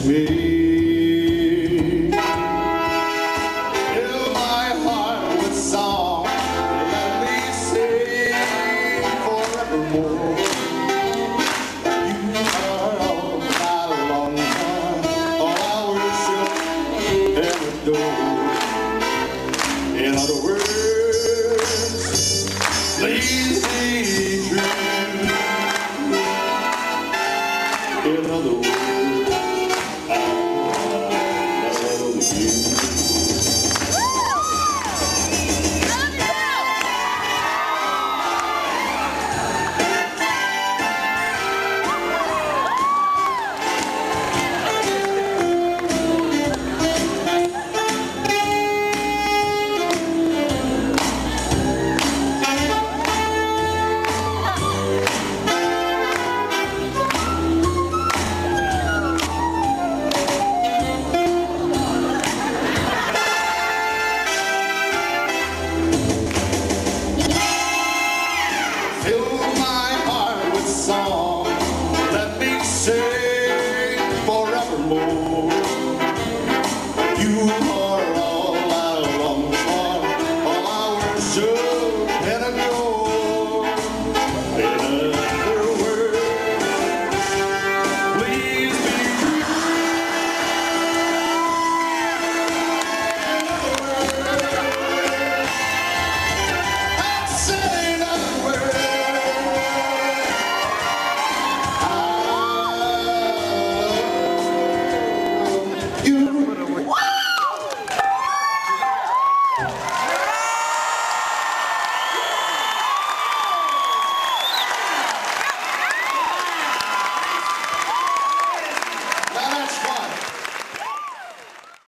me. Fill my heart with song, let me sing forevermore. You are all my long time, all I worship and adore. In other words, please be true. In other words,